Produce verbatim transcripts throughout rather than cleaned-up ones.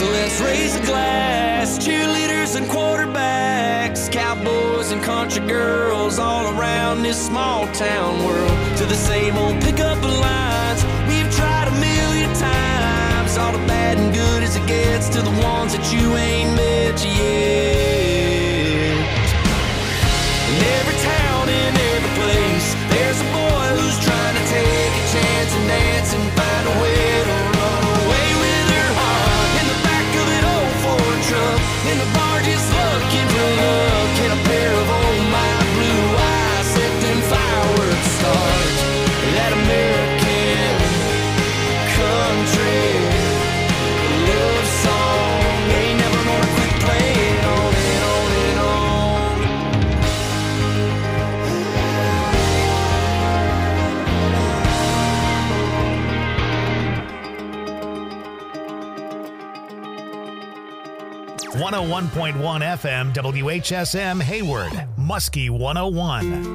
So let's raise a glass, cheerleaders and quarterbacks, cowboys and country girls all around this small town world. To the same old pickup lines we've tried a million times, all the bad and good as it gets, to the ones that you ain't met yet. In every town, in every place, there's a boy who's trying to take a chance and dance and find a way to run away with her heart. In the back of an old Ford truck, in the bar just looking for luck, in a pair of old my blue eyes, set them fireworks start. That American country love song ain't never gonna quit playing on and on and on. one oh one point one F M W H S M Hayward, Muskie one oh one.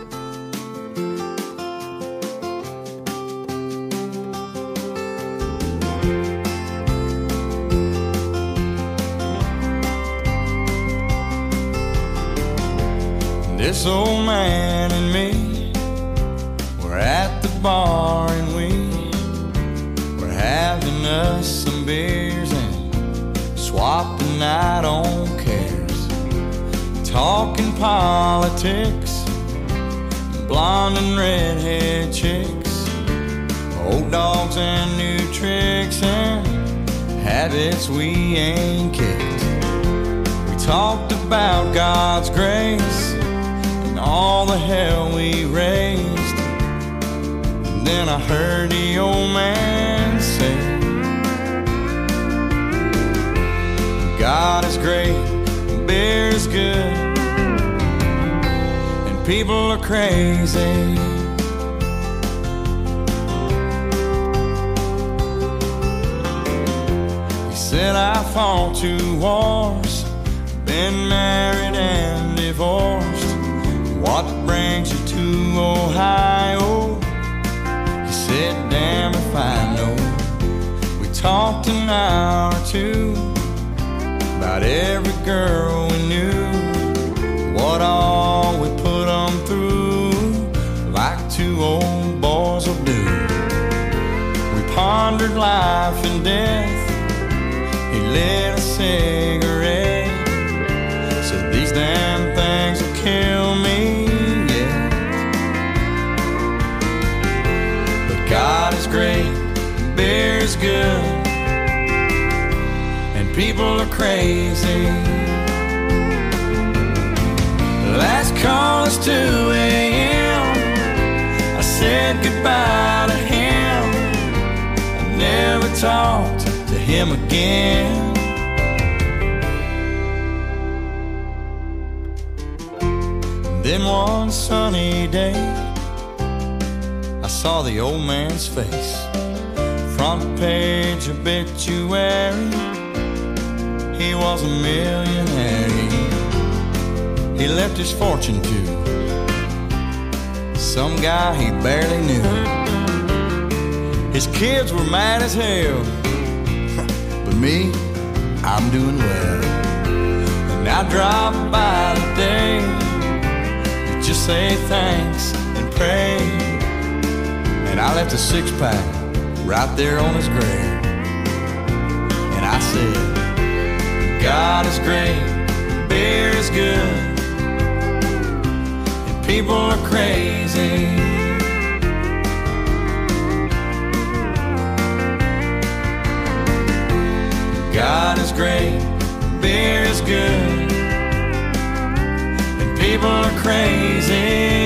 This old man and me, we're at the bar and we, we're having us some beers and swapping out on cares, talking politics, blonde and redhead chicks, old dogs and new tricks and habits we ain't kicked. We talked about God's grace, all the hell we raised. And then I heard the old man say, God is great, beer is good, and people are crazy. He said I fought two wars, been married and divorced. What brings you to Ohio? He said, damn if I know. We talked an hour or two about every girl we knew, what all we put them through, like two old boys will do. We pondered life and death. He lit a cigarette, said these damn things will kill me. God is great, beer is good, and people are crazy. Last call is two a.m. I said goodbye to him. I never talked to him again. Then one sunny day, I saw the old man's face, front page obituary. He was a millionaire. He, he left his fortune to some guy he barely knew. His kids were mad as hell, but me, I'm doing well. And I dropped by today to just say thanks and pray. And I left a six-pack right there on his grave. And I said, God is great, beer is good, and people are crazy. God is great, beer is good, and people are crazy.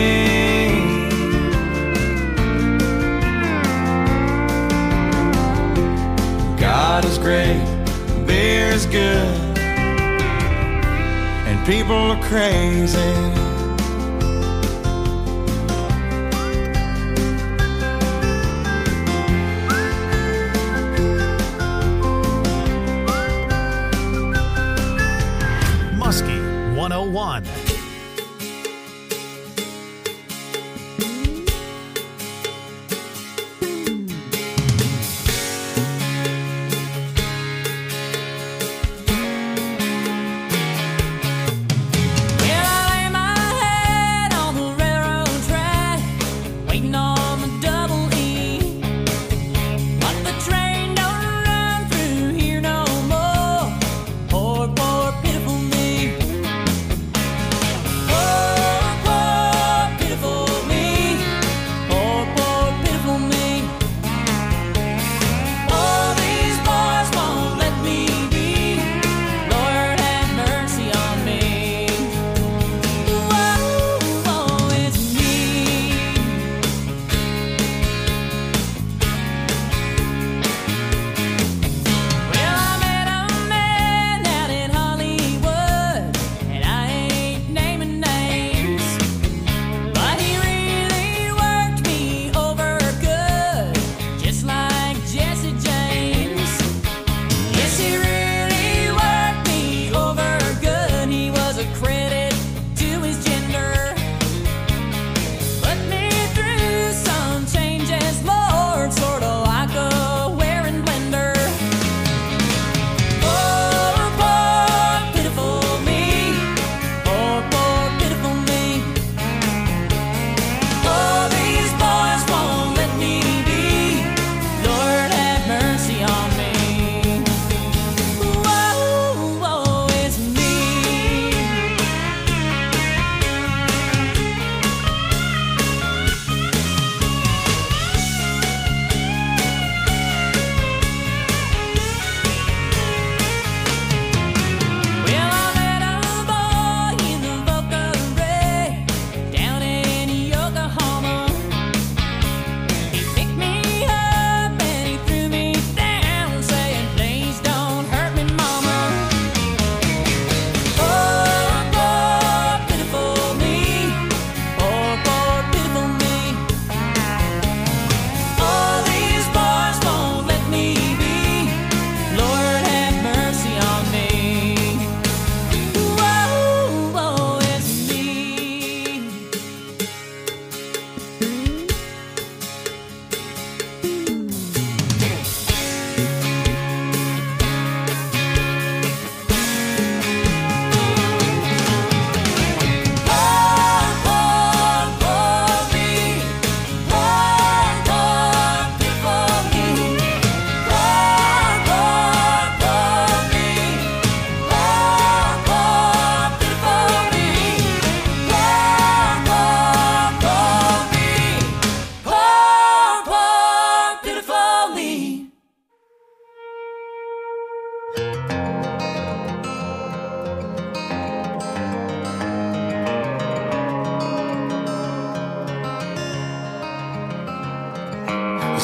God is great, beer is good, and people are crazy. Muskie one oh one.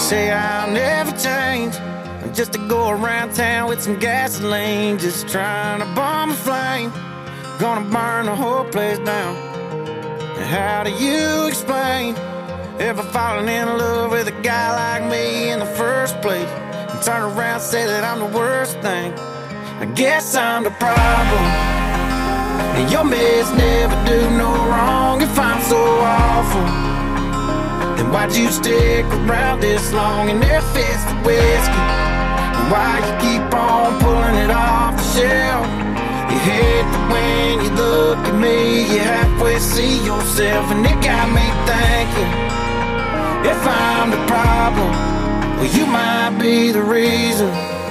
say I'll never change, just to go around town with some gasoline, just trying to bomb a flame, gonna burn the whole place down. And how do you explain ever falling in love with a guy like me in the first place, and turn around and say that I'm the worst thing? I guess I'm the problem, and your meds never do no wrong. If I'm so awful, then why'd you stick around this long? And if it's the whiskey, then why you keep on pulling it off the shelf? You hate that when you look at me, you halfway see yourself, and it got me thinking, if I'm the problem, well, you might be the reason.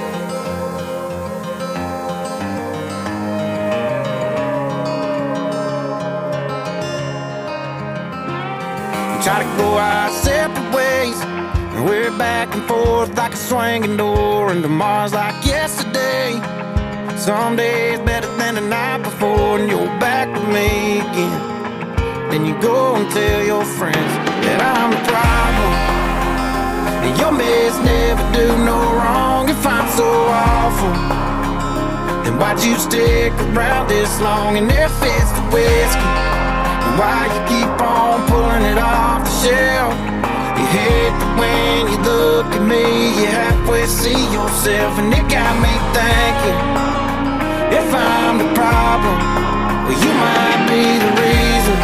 We try to go our separate ways, and we're back and forth like a swinging door, and tomorrow's like yesterday. Some days better than the night before, and you're back with me again. Then you go and tell your friends that I'm the problem, and your meds never do no wrong. If I'm so awful, then why'd you stick around this long? And if it's the whiskey, then why you keep on pulling it off the shelf? You hate that when you look at me, you halfway see yourself, and it got me thinking, if I'm the problem, well, you might be the reason.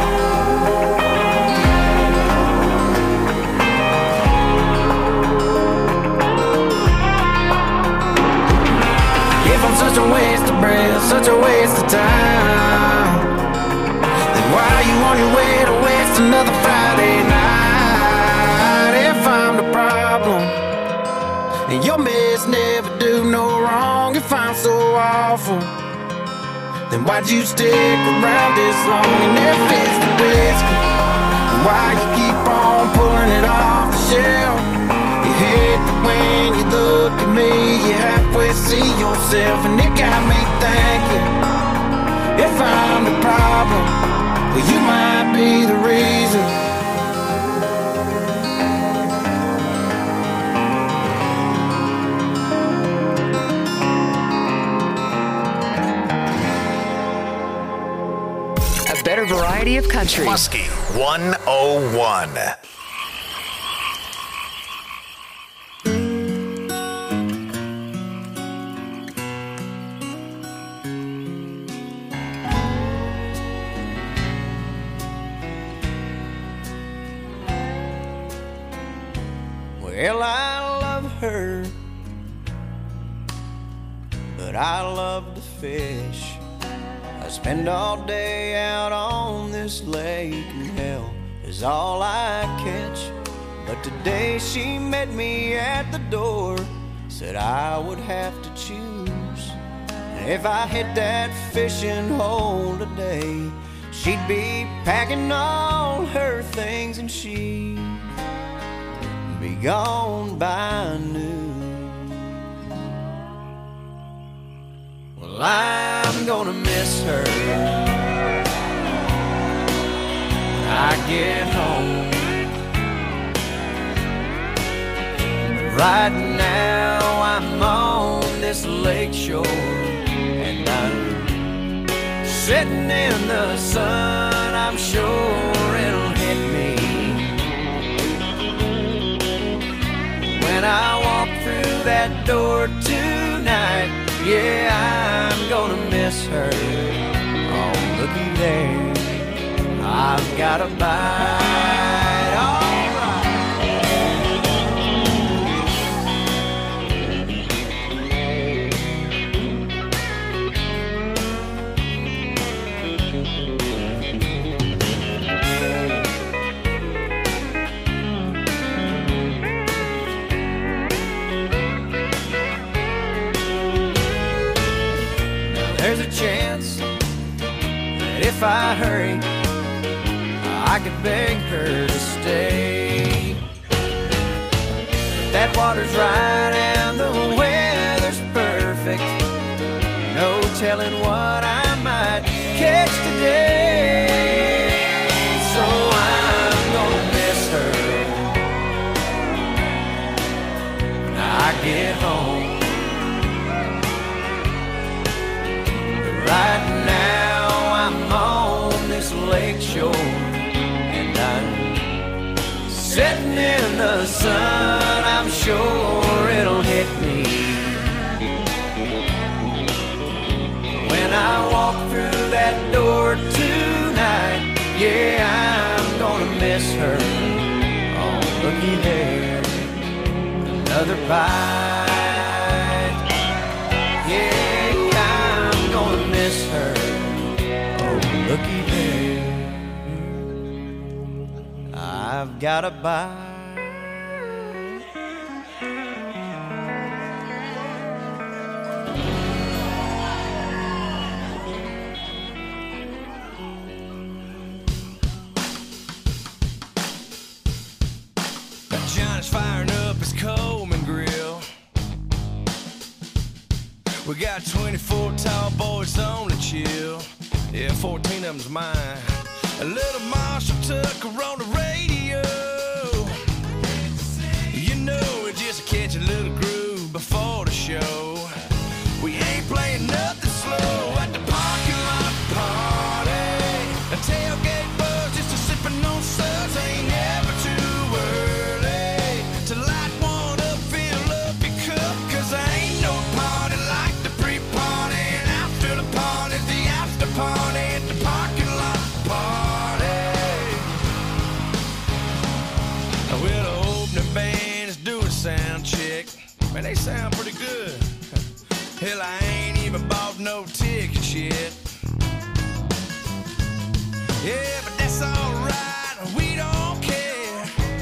If I'm such a waste of breath, such a waste of time, then why are you on your way to waste another Friday night? If I'm the problem, and your meds never do no wrong. If I'm so awful, then why'd you stick around this long? And if it's the whiskey, then why you keep on pulling it off the shelf? You hate that when you look at me, you halfway see yourself, and it got me thinking, if I'm the problem, well, you might be the reason. Better variety of country. Muskie one oh one. Well, I love her, but I love to fish. I spend all day out on this lake, and hell is all I catch. But today she met me at the door, said I would have to choose. And if I hit that fishing hole today, she'd be packing all her things and she'd be gone by noon. Well, I'm gonna miss her when I get home. Right now I'm on this lake shore, and I'm sitting in the sun. I'm sure it'll hit me when I walk through that door tonight. Yeah, I'm gonna miss her. Oh, looky there, I've got a bite. All there's a chance that if I hurry, I could beg her to stay. That water's right and the weather's perfect. No telling what I might catch today. So I'm gonna miss her in the sun, I'm sure it'll hit me. When I walk through that door tonight, yeah, I'm gonna miss her. Oh, looky there, another bite. Yeah, I'm gonna miss her. Oh, looky there, I've got a bite. John's firing up his Coleman grill. We got twenty-four tall boys on the chill. Yeah, fourteen of them's mine. A little Marshall Tucker on the radio. You know, we just catch a little groove before the show. We ain't playing nothing slow at the parking lot party. A tailgate buzz, just a sipping on suds. Ain't never too early to light one up, fill up your cup. Cause there ain't no party like the pre-party. And after the party's the after party at the parking lot party. Well, the opening band is doing sound check. Man, they sound pretty good. Hell, I ain't even bought no tickets yet. Yeah, but that's alright, we don't care.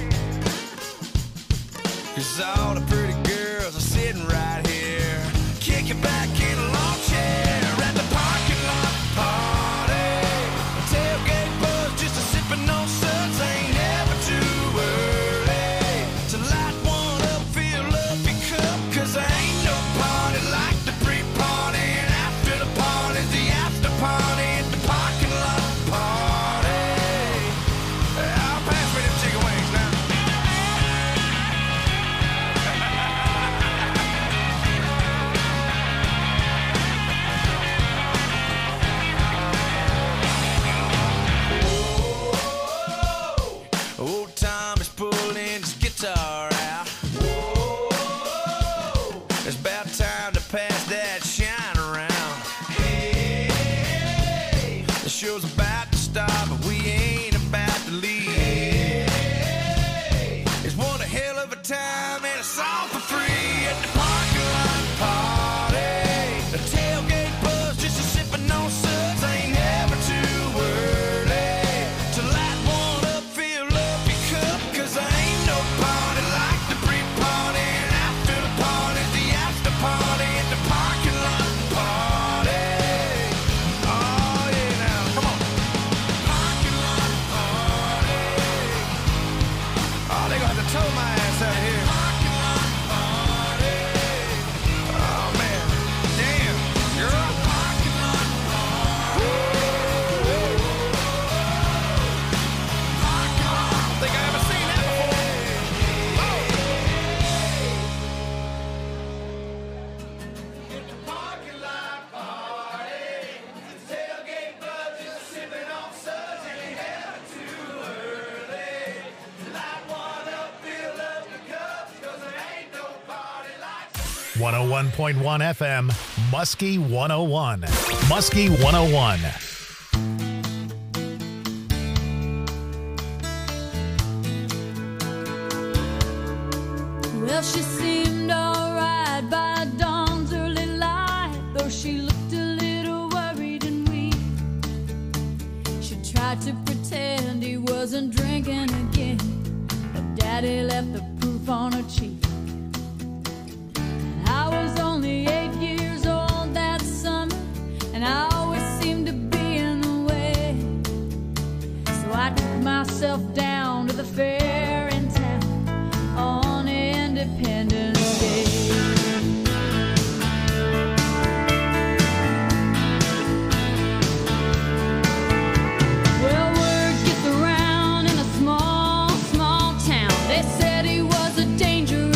Cause all the pretty girls are sitting right here, kicking back in a lawn chair at the parking lot party. Tailgate buzz, just a sipping on suds. Ain't never too early to light one up, fill up your cup. Cause there ain't no party like the pre-party. And after the party's the after party at the parking lot party. I'll pass me them chicken wings now. Old Tom is pulling his guitar out. It's about time to pass that shine around. The show's about to start, but we ain't about to leave. It's one a hell of a time and it's all for free at the parking lot party. The tailgate buzz, just a sipping on suds. Ain't never too early to light one up, fill up your cup. Cause there ain't no party like the pre-party. And after the party's the after party at the parking lot party. Oh yeah, now come on. Parking lot party. Oh, they gonna have to tow my ass out here. Parking lot party. Oh man, damn, girl. Parking lot party. Parking lot. I don't think I ever seen that before. It's the parking lot party. Tailgate buzz, just sipping on suds. Ain't never too early. Light one up, fill up the cups. Cause there ain't no party like the one oh one point one F M, Muskie one oh one. Muskie one oh one. Well, she seemed alright by dawn's early light, though she looked a little worried and weak. She tried to pretend he wasn't drinking again, but Daddy left the proof on her cheek. And I was only eight years old that summer, and I always seemed to be in the way. So I took myself down to the fair in town on Independence Day. Well, word gets around in a small, small town. They said he was a dangerous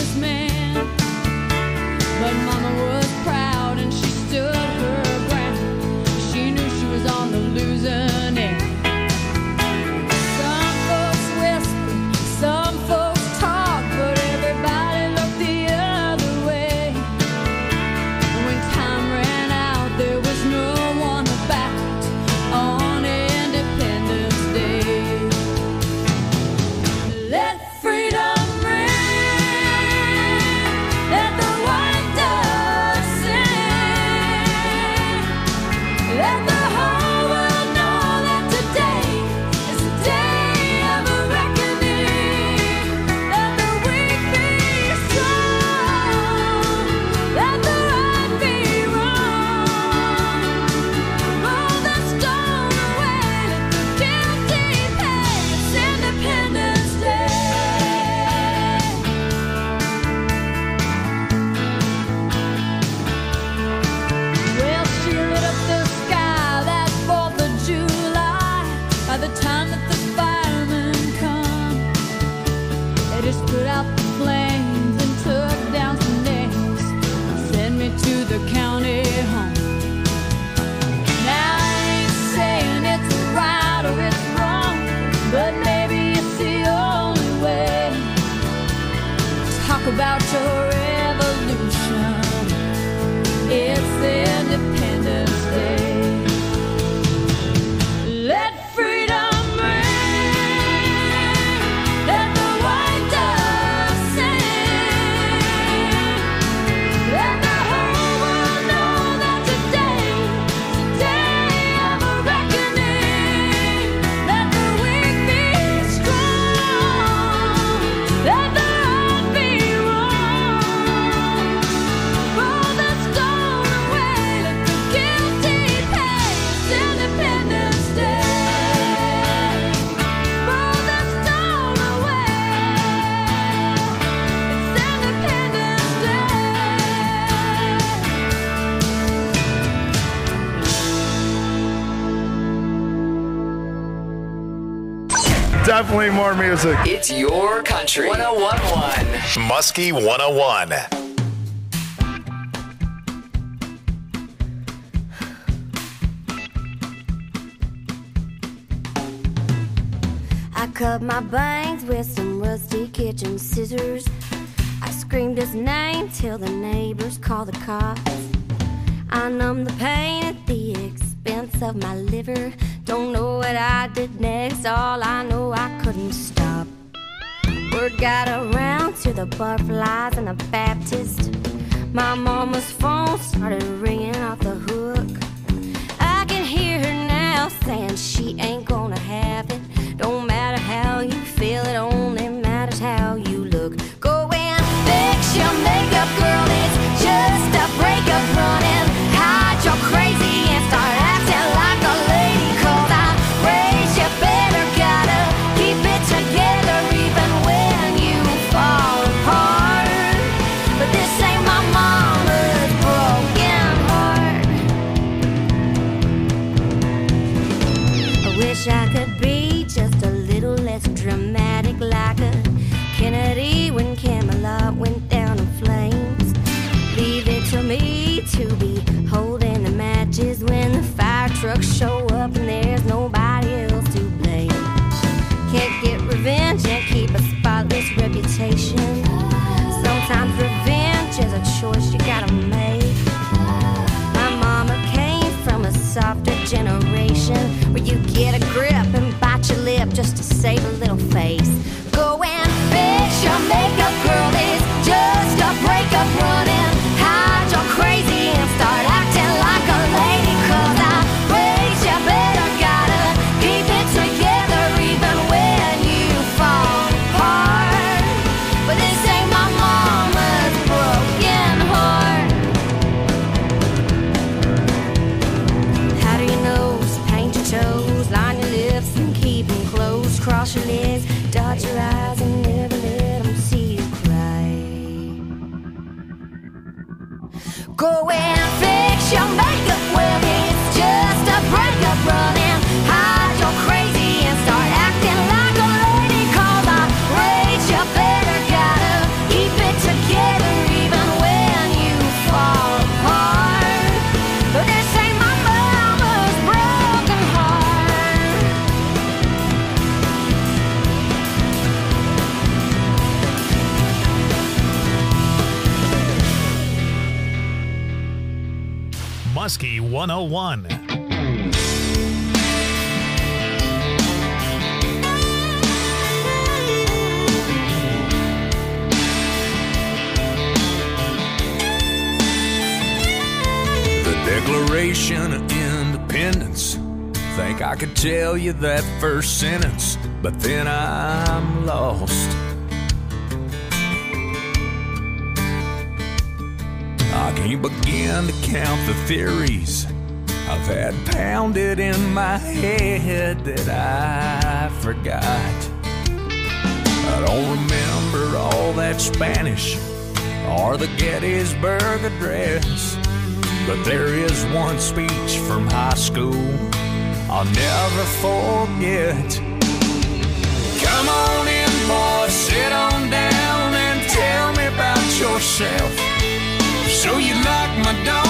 their county home. Now I ain't saying it's right or it's wrong, but maybe it's the only way. Talk about your revolution. It's Independence Day. Let freedom ring. Let the white dove sing. Let the whole world know that today is a day of a reckoning. Let the weak be strong. Let the right be wrong. Roll the stone away. Let the guilty pay. It's Independence Day. Roll the stone away. It's Independence Day. Definitely more music. It's your country. one oh one point one. Muskie one oh one. I cut my bangs with some rusty kitchen scissors. I screamed his name till the neighbors called the cops. I numbed the pain at the expense of my liver. Don't know what I did next, all I know I couldn't stop. Word got around to the butterflies and the Baptist. My mama's phone started ringing off the hook. I can hear her now saying she ain't gonna have it. Don't matter how you feel, it only matters how you look. Go and fix your makeup, girl, it's just a breakup running. Hide your crazy and start acting like a lady. Cause I raised you better, gotta keep it together even when you fall apart. But this ain't my mama's broken heart. I wish I could be just a little less dramatic, like a Kennedy when Camelot went down in flames. Leave it to me to be holding the matches when the fire trucks show up and there's nobody else to blame. Can't get revenge and keep a spotless reputation. Sometimes revenge is a choice you gotta make. My mama came from a softer generation where you get a grip and bite your lip just to save a little face. Go and fix your makeup, girl, it's just a breakup running. Hide your crazy and start acting like a lady. Cause I raised you better, gotta keep it together even when you fall apart. But this ain't my mama's broken heart. How do you nose, paint your toes, line your lips and keep them closed, cross your legs, dot your eyes and never let them see you cry. Go and fix your makeup, well it's just a breakup running. Hide your crazy and start acting like a lady. Cause I raised you better, gotta keep it together even when you fall apart. But this ain't my mama's broken heart. Muskie one oh one. The Declaration of Independence. Think I could tell you that first sentence, but then I'm lost. I can't begin to count the theories I've had pounded in my head that I forgot. I don't remember all that Spanish or the Gettysburg Address, but there is one speech from high school I'll never forget. Come on in, boys, sit on down and tell me about yourself. So you like my dog?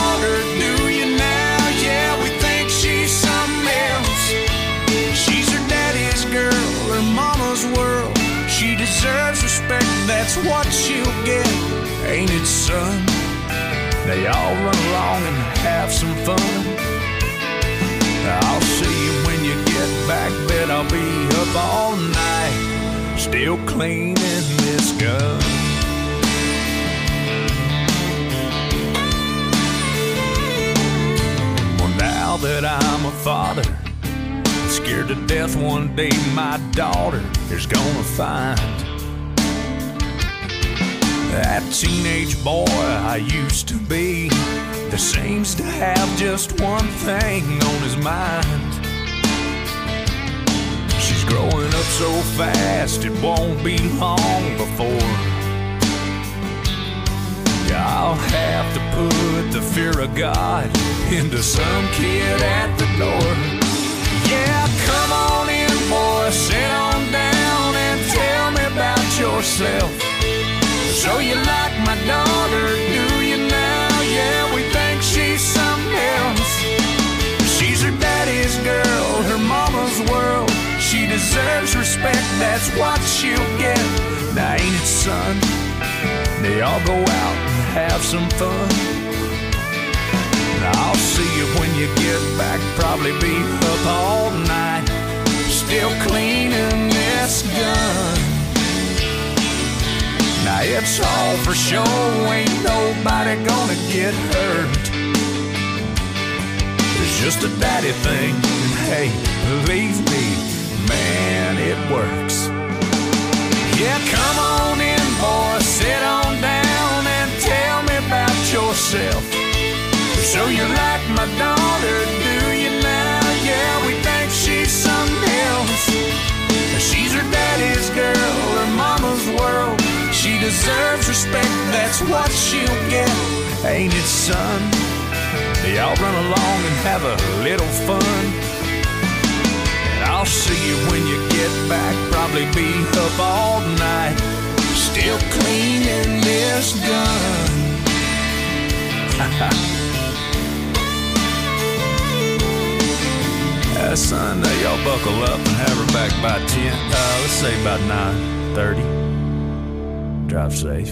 son. They all run along and have some fun. I'll see you when you get back, bet I'll be up all night, still cleaning this gun. Well, now that I'm a father, scared to death one day my daughter is gonna find that teenage boy I used to be that seems to have just one thing on his mind. She's growing up so fast it won't be long before yeah, I'll have to put the fear of God into some kid at the door. Yeah, come on in, boy, sit on down and tell me about yourself. So you like my daughter, do you now? Yeah, we think she's something else. She's her daddy's girl, her mama's world. She deserves respect, that's what she'll get. Now ain't it, son? They all go out and have some fun. I'll see you when you get back, probably be up all night, still cleaning this gun. Now it's all for show, ain't nobody gonna get hurt. It's just a daddy thing, and hey, believe me, man, it works. Yeah, come on in, boy, sit on down and tell me about yourself. So you like my daughter, do you now? Yeah, we think she's something else. She's her daddy's girl, her mama's world. She deserves respect, that's what she'll get. Ain't it, son? Y'all run along and have a little fun. And I'll see you when you get back, probably be up all night, still cleaning this gun. Uh, son, uh, y'all buckle up and have her back by ten. Uh, let's say about nine thirty. Drive safe.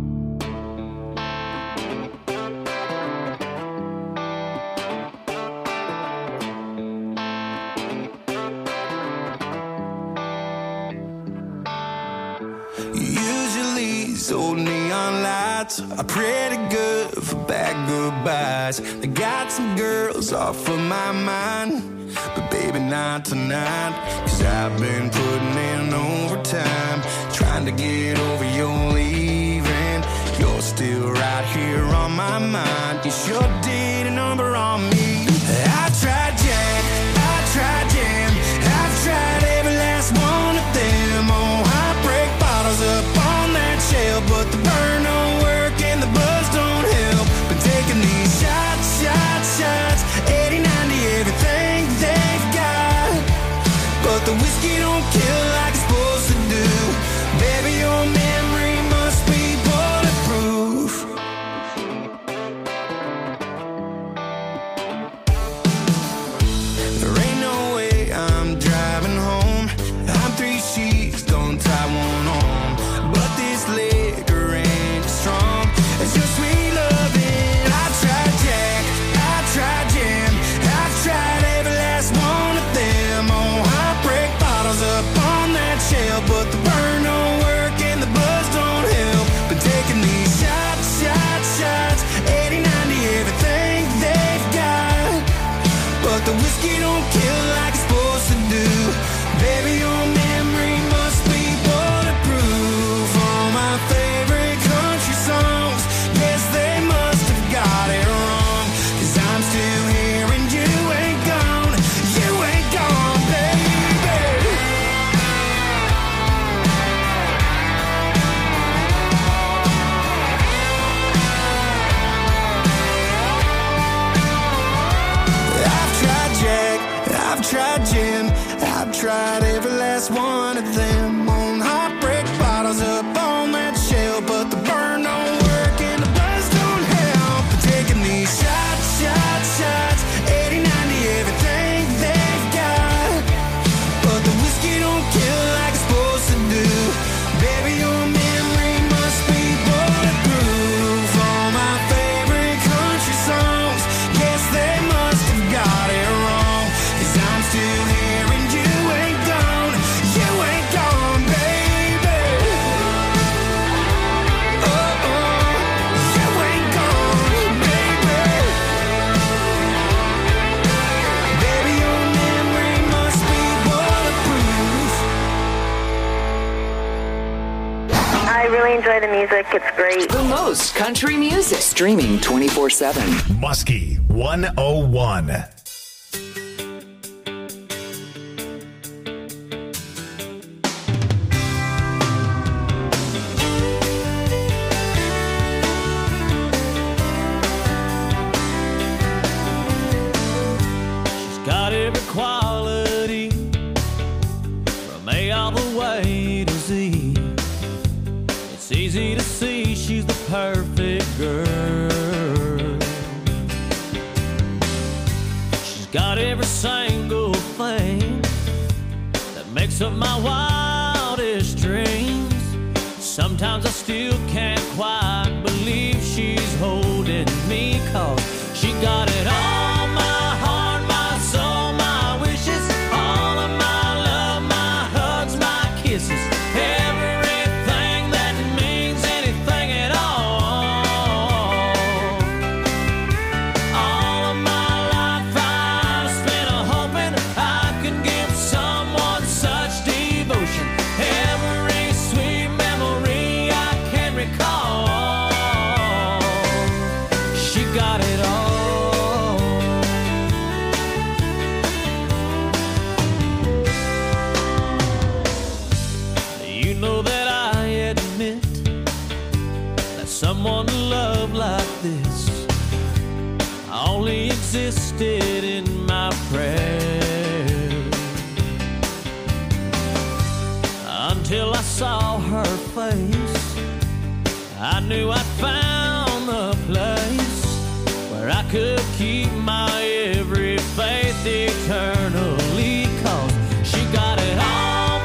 Usually, these old neon lights are pretty good for bad goodbyes. They got some girls off of my mind, but baby, not tonight. Cause I've been putting in overtime, trying to get over your leaving. You're still right here on my mind. You sure did a number on me. I've tried Jack, I've tried Jam, I've tried every last one of them. Oh, I break bottles up on that shelf, but the burn don't work and the buzz don't help. Been taking these shots, shots, shots, eighty, ninety, everything they've got, but the whiskey don't kill like it's supposed to do. Baby, your memory must be bulletproof. There ain't no way I'm driving home. I'm three sheets, don't tie one on, but this liquor ain't as strong as your sweet loving. I've tried Jack, I've tried Jam, I've tried every last one of them. Oh, I break bottles up on that shelf, but the burn don't work and the buzz don't help. Been taking these shots, shots, shots, eighty, ninety, everything they've got, but the whiskey don't kill like it's supposed to do. Baby, your memory must be bulletproof. All my favorite country songs, yes, they must have got it wrong. Cause I'm still here and you ain't gone, you ain't gone, baby. I've tried Jack, I've tried Jim, I've tried every last one of them. On heartbreak bottles up on that shelf, but the burn don't work and the buzz don't help. But taking these shots, shots, shots, eighty, ninety, everything they've got, but the whiskey don't kill like it's supposed to do. Baby, your memory must be bulletproof. All it's great. The most country music. Streaming twenty-four seven. Muskie one oh one. Got every quality from A all the way to Z. It's easy to see she's the perfect girl. She's got every single thing that makes up my wildest dreams. Sometimes I still can't quite believe she's holding me, 'cause she got it all. Someone to love like this only existed in my prayers, until I saw her face. I knew I'd found the place where I could keep my every faith eternally, 'cause she got it all.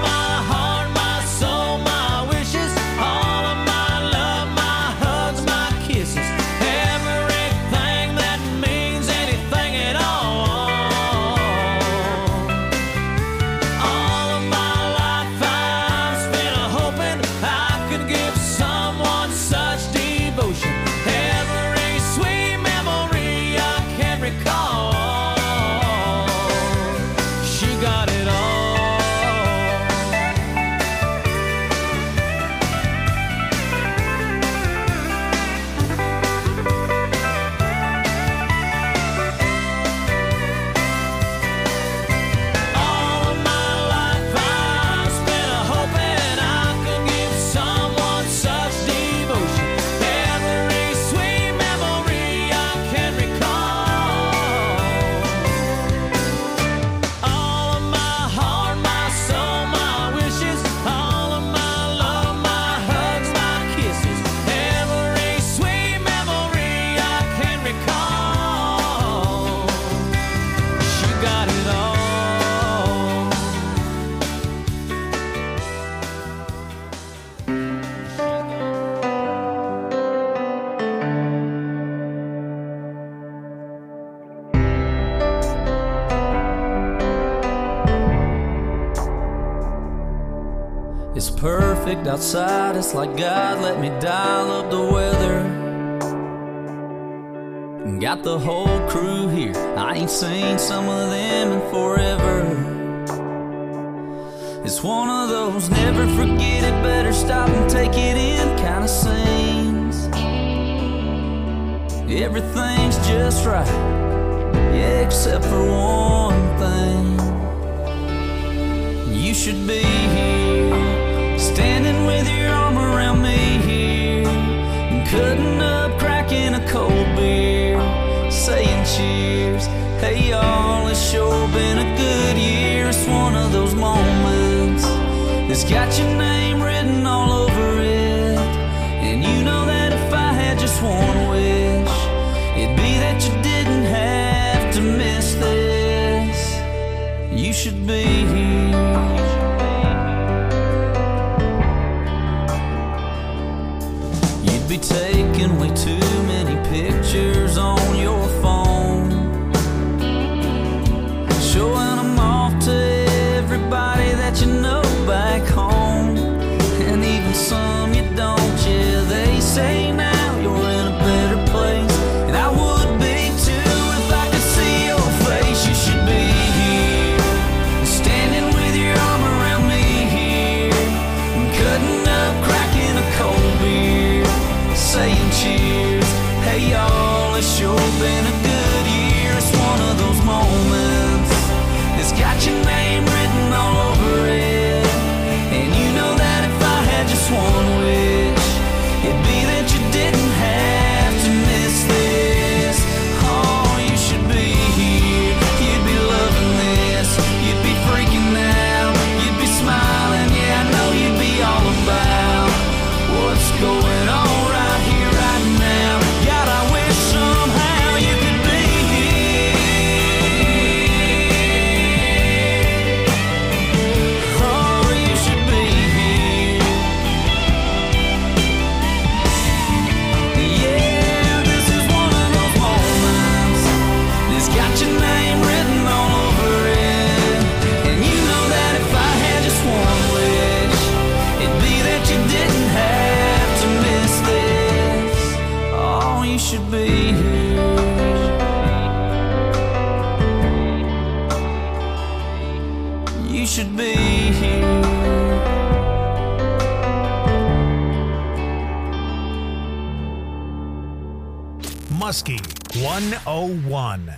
It's perfect outside, it's like God let me dial up the weather. Got the whole crew here, I ain't seen some of them in forever. It's one of those never forget it, better stop and take it in kind of scenes. Everything's just right, yeah, except for one thing. You should be here, standing with your arm around me here, and cutting up, cracking a cold beer, saying cheers. Hey y'all, it's sure been a good year. It's one of those moments that's got your name written all over it. And you know that if I had just one wish, it'd be that you didn't have to miss this. You should be here. You'd be taking way too many pictures on your phone, showing them off to everybody that you know back home, and even some you don't. Yeah, they say now you're in a better place, and I would be too if I could see your face. You should be here, standing with your arm around me here, and cutting up, cracking a cold beer, been a good year. It's one of those moments that's got your name written all over it. And you know that if I had just one wish, it'd be that you didn't have to miss this. Oh, you should be here. You'd be loving this. You'd be freaking out. You'd be smiling. Yeah, I know you'd be all about what's going on right here, right now. God, I wish somehow you could be here. Oh, you should be here. Yeah, this is one of those moments that's got your name written all over it. And you know that if I had just one wish, it'd be that you didn't have to miss this. Oh, you should be here. You should be here. Muskie one oh one.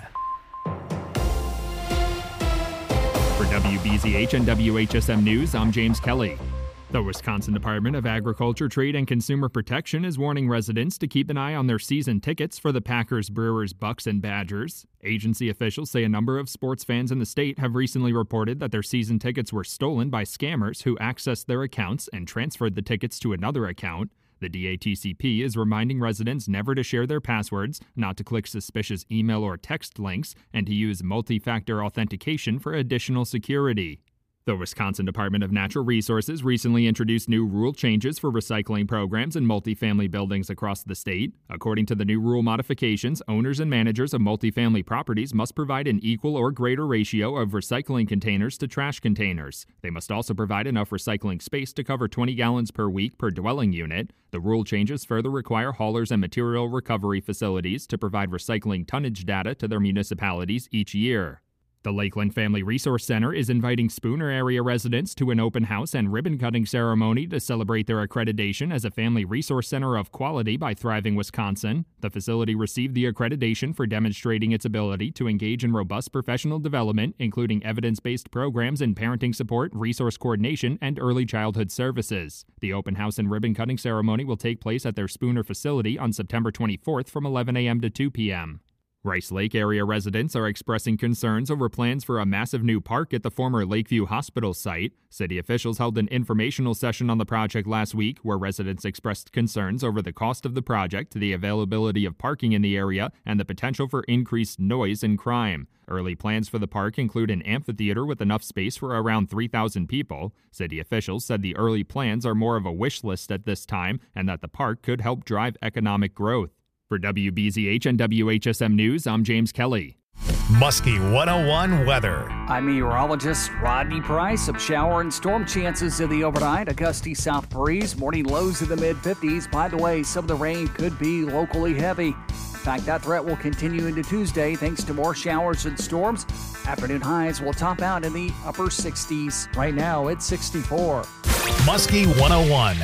For W B Z H and W H S M News, I'm James Kelly. The Wisconsin Department of Agriculture, Trade, and Consumer Protection is warning residents to keep an eye on their season tickets for the Packers, Brewers, Bucks, and Badgers. Agency officials say a number of sports fans in the state have recently reported that their season tickets were stolen by scammers who accessed their accounts and transferred the tickets to another account. The D A T C P is reminding residents never to share their passwords, not to click suspicious email or text links, and to use multi-factor authentication for additional security. The Wisconsin Department of Natural Resources recently introduced new rule changes for recycling programs in multifamily buildings across the state. According to the new rule modifications, owners and managers of multifamily properties must provide an equal or greater ratio of recycling containers to trash containers. They must also provide enough recycling space to cover twenty gallons per week per dwelling unit. The rule changes further require haulers and material recovery facilities to provide recycling tonnage data to their municipalities each year. The Lakeland Family Resource Center is inviting Spooner area residents to an open house and ribbon-cutting ceremony to celebrate their accreditation as a family resource center of quality by Thriving Wisconsin. The facility received the accreditation for demonstrating its ability to engage in robust professional development, including evidence-based programs in parenting support, resource coordination, and early childhood services. The open house and ribbon-cutting ceremony will take place at their Spooner facility on September twenty-fourth from eleven a.m. to two p.m. Rice Lake area residents are expressing concerns over plans for a massive new park at the former Lakeview Hospital site. City officials held an informational session on the project last week where residents expressed concerns over the cost of the project, the availability of parking in the area, and the potential for increased noise and crime. Early plans for the park include an amphitheater with enough space for around three thousand people. City officials said the early plans are more of a wish list at this time and that the park could help drive economic growth. For W B Z H and W H S M News, I'm James Kelly. Muskie one oh one weather. I'm meteorologist Rodney Price. Some shower and storm chances in the overnight. A gusty south breeze. Morning lows in the mid fifties. By the way, some of the rain could be locally heavy. In fact, that threat will continue into Tuesday thanks to more showers and storms. Afternoon highs will top out in the upper sixties. Right now, it's sixty-four. Muskie one oh one.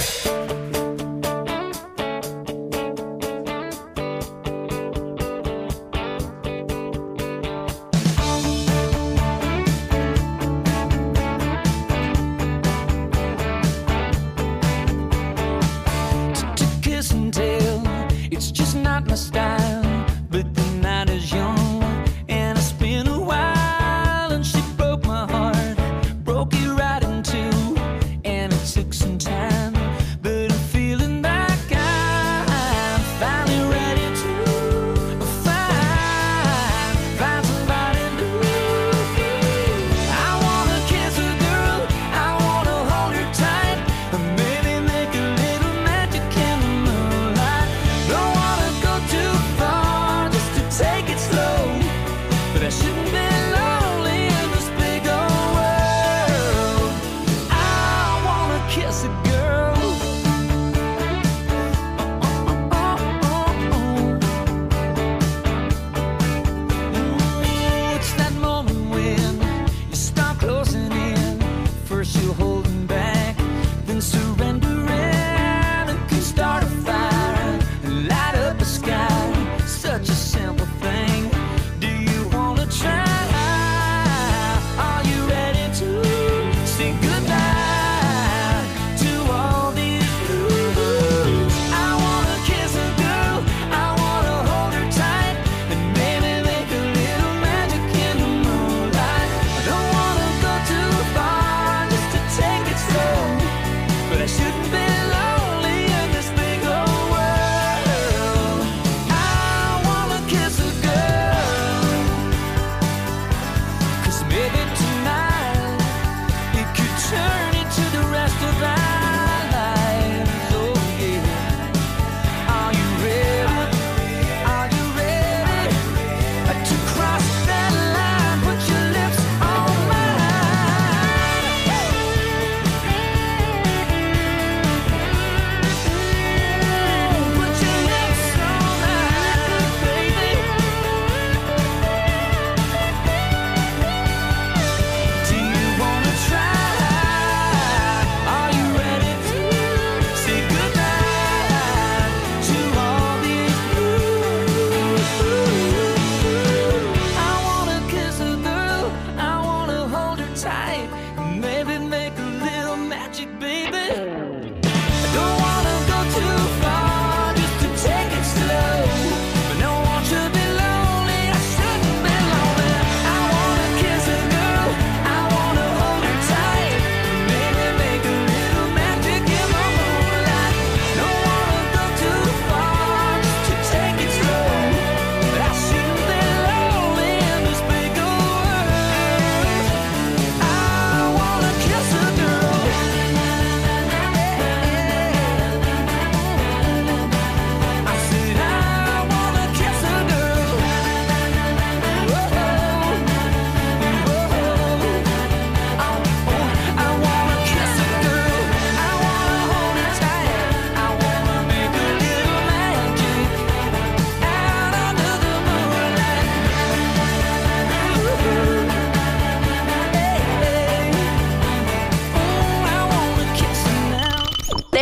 Broke it right in two, and it took some time. But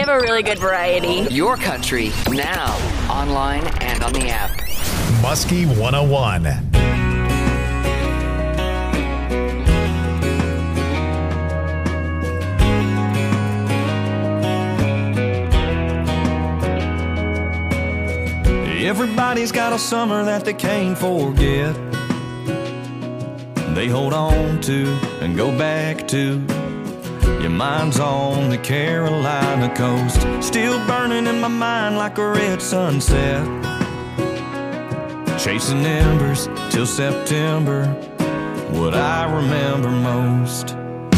have a really good variety. Your country, now, online and on the app. Muskie one oh one. Everybody's got a summer that they can't forget. They hold on to and go back to. Your mind's on the Carolina coast, still burning in my mind like a red sunset. Chasing embers till September, what I remember most.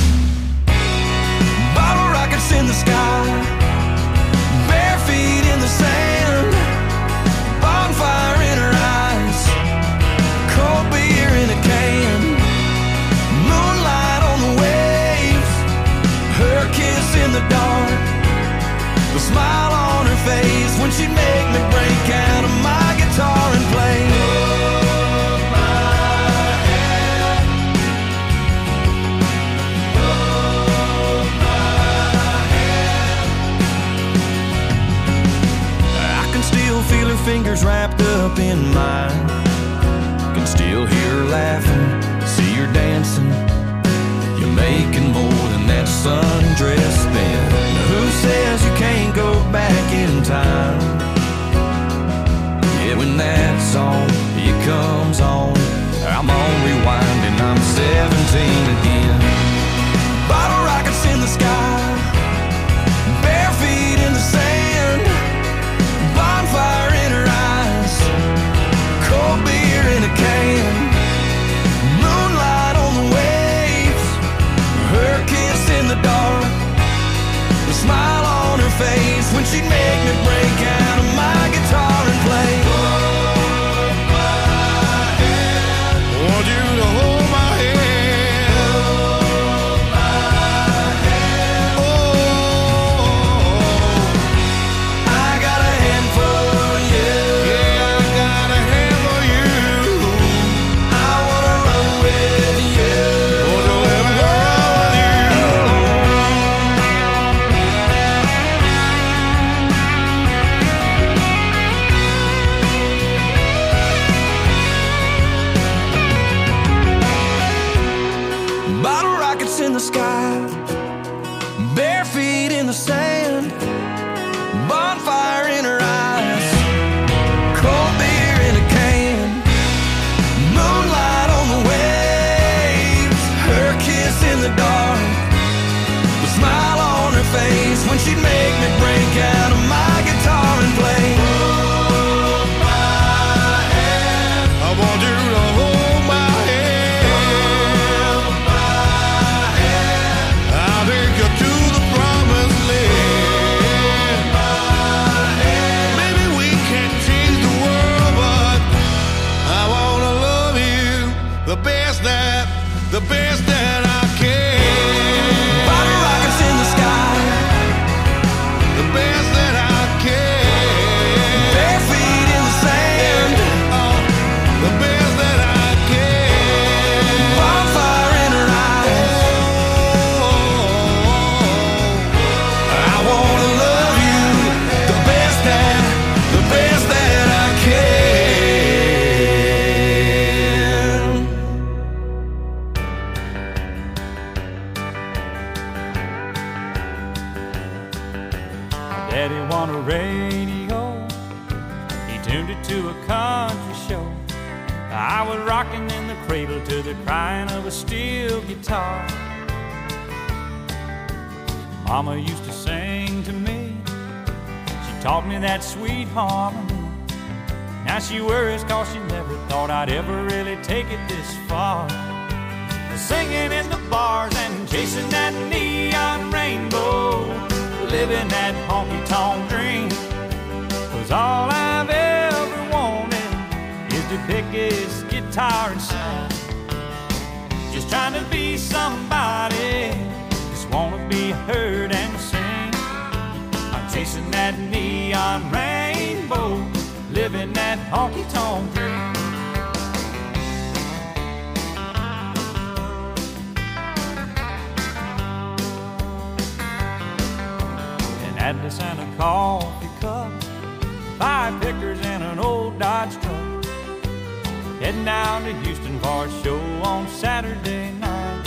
Bottle rockets in the sky, bare feet in the sand, bonfire in her eyes, cold beer in a can, moonlight on the waves, her kiss in the dark, the smile on her face when she'd make me break out of my guitar and play. Hold my hand, hold my hand. I can still feel her fingers wrapped up in mine, can still hear her laughing, see her dancing. You're making more than that sundress then. Now who says you can't go back in time? Yeah, when that song, it comes on, I'm on rewind and I'm seventeen again. Bottle rockets in the sky, bare feet in the sand, bonfire in her eyes, cold beer in a can, moonlight on the waves, her kiss in the dark, the smile on her face when she'd make me break out of my guitar and play. Hold my hand, want you to hold my hand, hold my hand. Oh, I got a hand for you. Yeah, I got a hand for you. I wanna run with you. Wanna run with you. Bottle rockets in the sky, bare feet in the sand, bonfire in her eyes, cold beer in a can, moonlight on the waves, her kiss in the dark, the smile on her face when she'd make me break out of my guitar and play. Hold my hand, I want you to hold my hand, hold my hand. I'll take you to the promised land. Hold my hand. Maybe we can't change the world, but I wanna love you the best that, the best that I can. Bottle rockets in the sky, the best that I can. Bare feet in the sand, oh, the best that I can. Bonfire in her eyes, oh, I wanna love you the best that, the best that I can. Daddy won a radio, he tuned it to a country show. I was rocking in the cradle to the crying of a steel guitar. Mama used to sing to me, she taught me that sweet harmony. Now she worries cause she never thought I'd ever really take it this far. Singing in the bars and chasing that neon rainbow, living that honky-tonk dream. Cause all I've ever wanted is to pick his guitar and sing. Just trying to be somebody, just wanna be heard and sing. I'm chasing that neon rainbow, living that honky-tonk dream. Atlas coffee cup, five pickers and an old Dodge truck. Heading down to Houston for a show on Saturday night.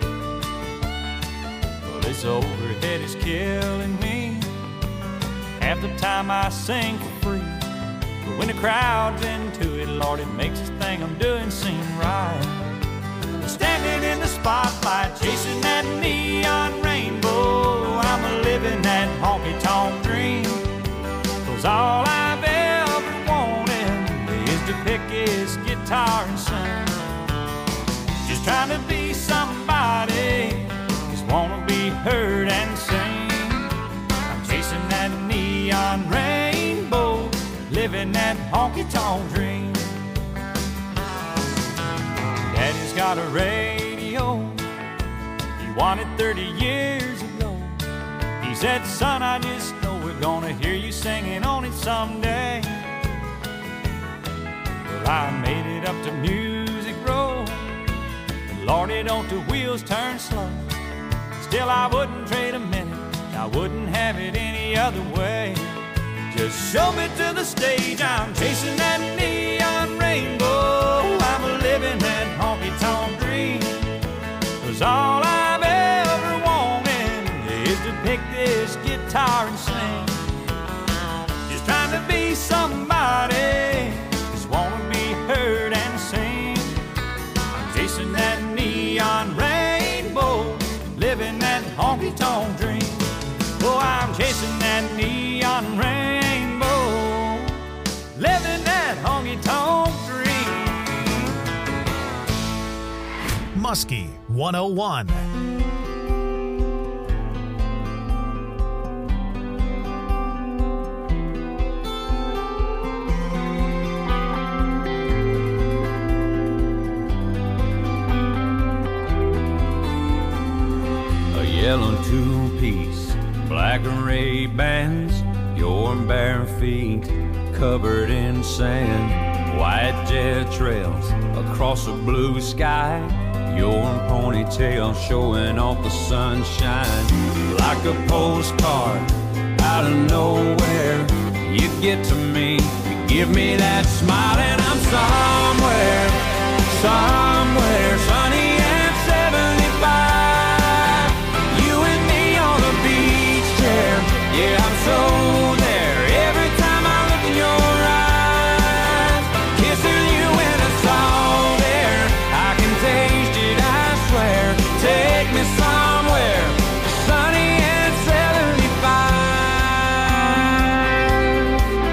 Well, this overhead is killing me. Half the time I sing for free, but when the crowd's into it, Lord, it makes this thing I'm doing seem right. Standing in the spotlight, chasing that neon rainbow, I'm living that honky-tonk dream. 'Cause all I've ever wanted is to pick his guitar and sing. Just trying to be somebody, just wanna be heard and sing. I'm chasing that neon rainbow, living that honky-tonk dream. Daddy's got a radio, he won it thirty years ago. He said, son, I just know we're gonna hear you singing on it someday. Well, I made it up to Music Row. Lordy, don't the wheels turn slow. Still, I wouldn't trade a minute, I wouldn't have it any other way. Just show me to the stage, I'm chasing that neon rainbow. I'm living that honky-tonk dream. 'Cause all I've ever wanted is to pick this guitar and sing. Just trying to be somebody, just wanna be heard and sing. I'm chasing that neon rainbow, living that honky-tonk dream. Oh, I'm chasing that neon rainbow, living that honky-tonk dream. Muskie one oh one. A yellow two-piece, black array bands, your bare feet covered in sand, white jet trails across a blue sky, your ponytail showing off the sunshine. Like a postcard out of nowhere, you get to me, you give me that smile, and I'm somewhere, somewhere sunny and seventy-five. You and me on the beach chair, yeah, I'm so there. Every time I look in your eyes, kissing you in a salt air, I can taste it, I swear. Take me somewhere sunny and seventy-five.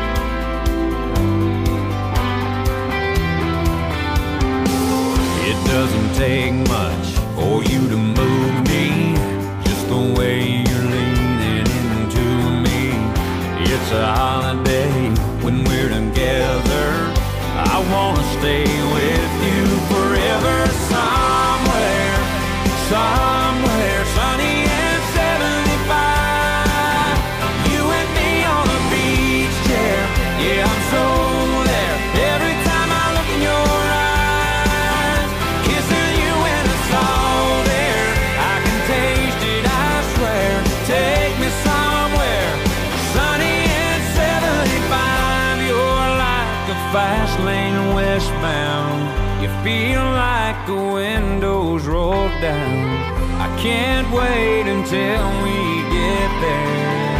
It doesn't take much for you to move me, just the way you're leaning into me. It's a holiday when we're together, I wanna stay with you forever. Somewhere, somewhere sunny and seventy-five. You and me on a beach chair, yeah, I'm so there. Every time I look in your eyes, kissing you in the salt air, I can taste it, I swear. Take me somewhere sunny and seventy-five. You're like a fast lane westbound, you feel like the windows roll down. I can't wait until we get there.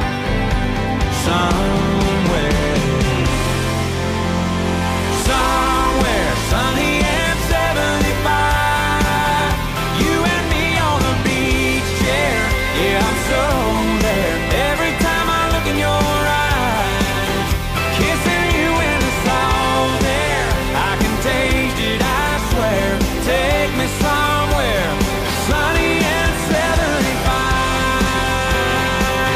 Somewhere, somewhere sunny and seventy-five. You and me on a beach chair, yeah, I'm so there. Every time I look in your eyes, kissing you in the salt air, I can taste it, I swear. Take me somewhere sunny and seventy-five.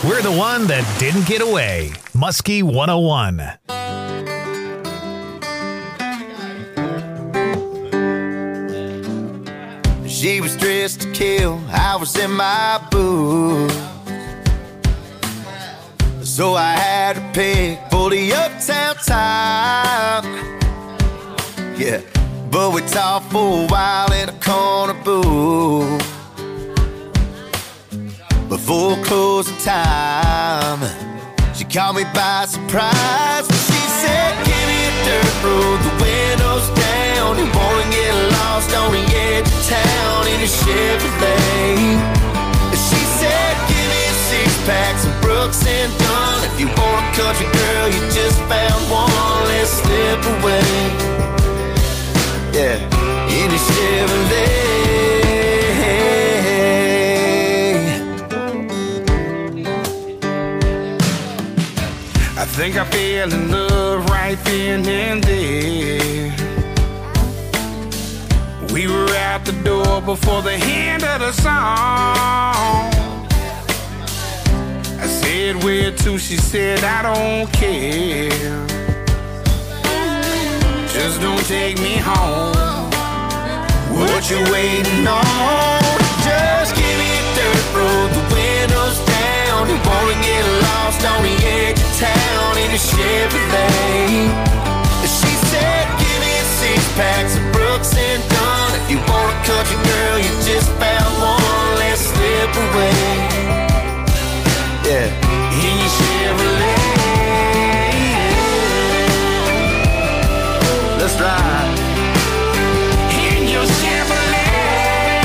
We're the one that didn't get away. Muskie one oh one. She was dressed to kill, I was in my boots. So I had to pick for the uptown top. Yeah, but we talked for a while in a corner booth. Before closing time, she caught me by surprise. She said, give me a dirt road, the windows down. You wanna get lost on the edge of town in a Chevrolet. She said, give me a six-pack, some Brooks and Dunn. If you want a country girl, you just found one. Let's slip away. Yeah, in a Chevrolet. I think I fell in love right then and there. We were out the door before the end of the song. I said, where to? She said, I don't care. Just don't take me home. What you waiting on? Just give me a dirt road, the windows down. You wanna get lost on the edge of town in a Chevrolet. She said, give me a six-pack, some Brooks and Dunn. If you want a country girl, you just found one. Let's slip away. Yeah, in your Chevrolet. Let's ride. In your Chevrolet.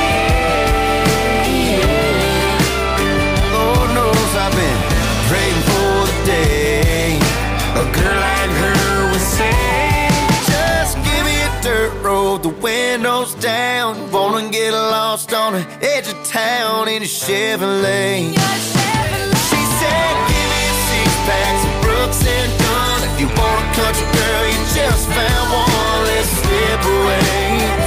Lord knows I've been praying for the day a girl like her would say, just give me a dirt road, the windows down. Wanna get lost on the edge of town in a Chevrolet. She said, give me a six-pack, some Brooks and Dunn. If you want a country girl, you just found one. Let's slip away.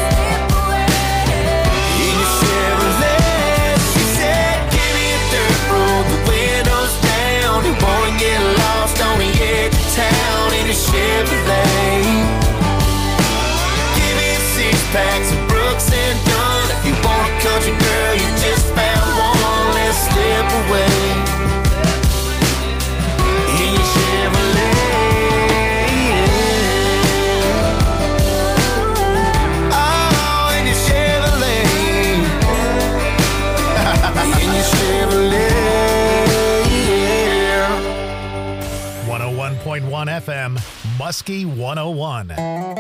In your Chevrolet. She said, give me a dirt road, the windows down. You wanna get lost on the edge of town in a Chevrolet. Give me a six-pack, some Brooks and Dunn. If you want a country girl, you just found one. Let's slip away. In your Chevrolet. Oh, in your Chevrolet. In your Chevrolet, yeah. one oh one point one F M, Muskie one oh one.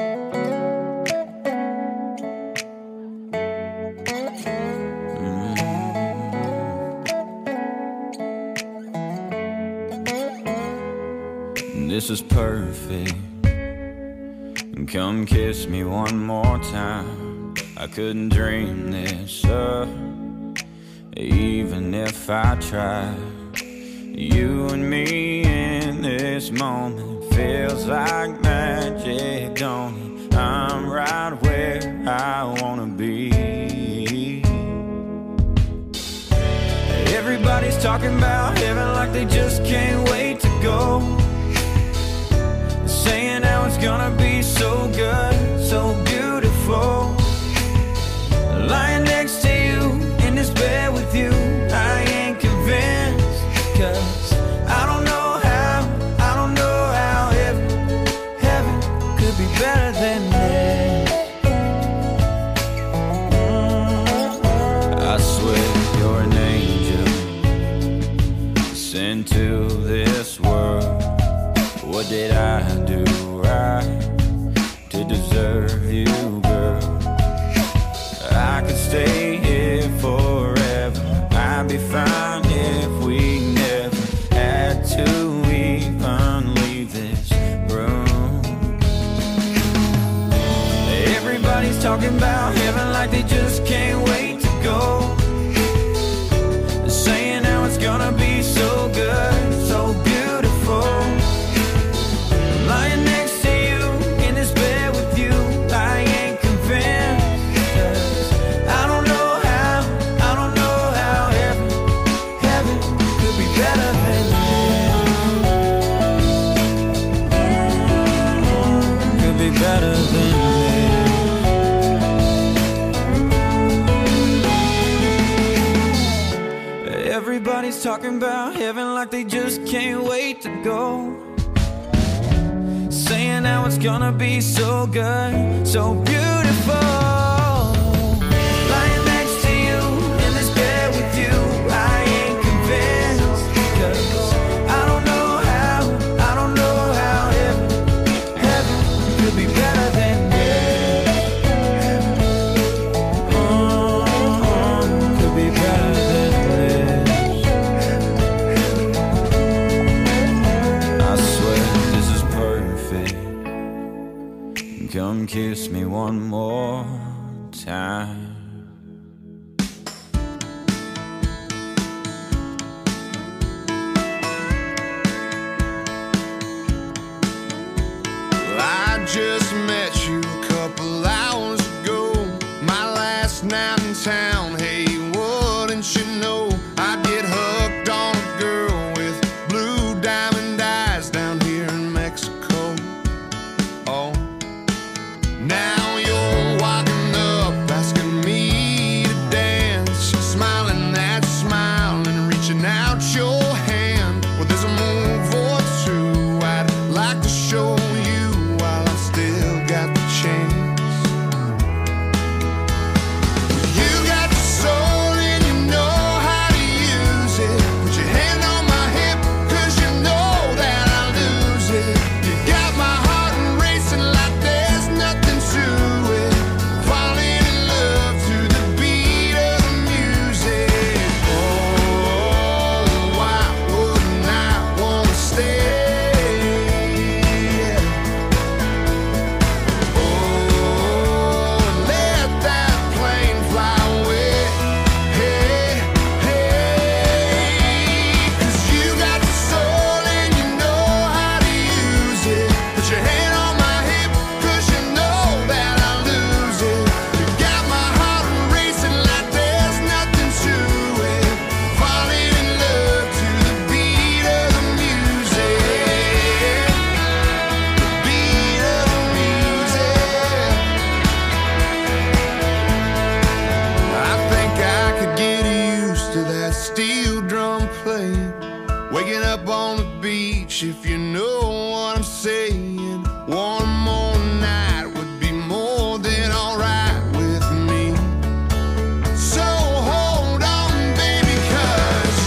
This is perfect. Come kiss me one more time. I couldn't dream this up, even if I tried. You and me in this moment feels like magic, don't it? I'm right where I wanna be. Everybody's talking about heaven like they just can't wait to go, saying how it's gonna be so good, so beautiful. Lying next to you in this bed with you, I ain't convinced, 'cause I don't know how, I don't know how heaven, heaven could be better than this. I swear you're an angel sent to this world. What did I do right to deserve you, girl? Everybody's talking about heaven like they just can't wait to go. Saying how it's gonna be so good, so beautiful. Lying next to you, in this bed with you, I ain't convinced. Cause I don't know how, I don't know how heaven, heaven could be better than this. Oh, could be better than this. I swear this is perfect. Come kiss me one more time. I just met you a couple hours ago. My last night in town.